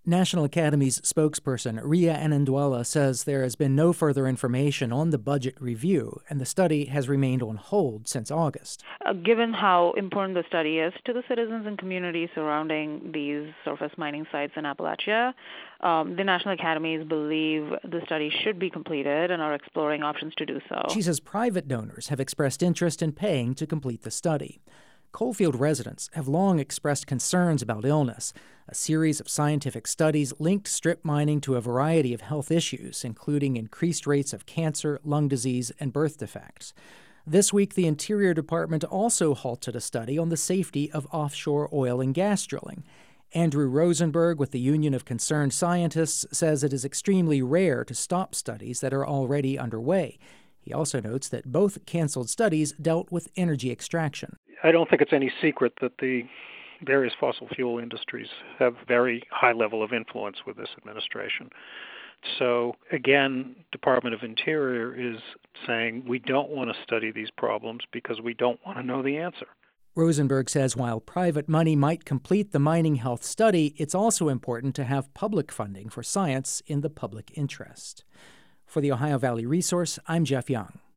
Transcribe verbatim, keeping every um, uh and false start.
National Academy's spokesperson, Ria Anandwala, says there has been no further information on the budget review, and the study has remained on hold since August. Uh, given how important the study is to the citizens and communities surrounding these surface mining sites in Appalachia, um, the National Academies believe the study should be completed and are exploring options to do so. She says private donors have expressed interest in paying to complete the study. Coalfield residents have long expressed concerns about illness. A series of scientific studies linked strip mining to a variety of health issues, including increased rates of cancer, lung disease, and birth defects. This week, the Interior Department also halted a study on the safety of offshore oil and gas drilling. Andrew Rosenberg with the Union of Concerned Scientists says it is extremely rare to stop studies that are already underway. He also notes that both canceled studies dealt with energy extraction. I don't think it's any secret that the various fossil fuel industries have very high level of influence with this administration. So, again, Department of Interior is saying we don't want to study these problems because we don't want to know the answer. Rosenberg says while private money might complete the mining health study, it's also important to have public funding for science in the public interest. For the Ohio Valley Resource, I'm Jeff Young.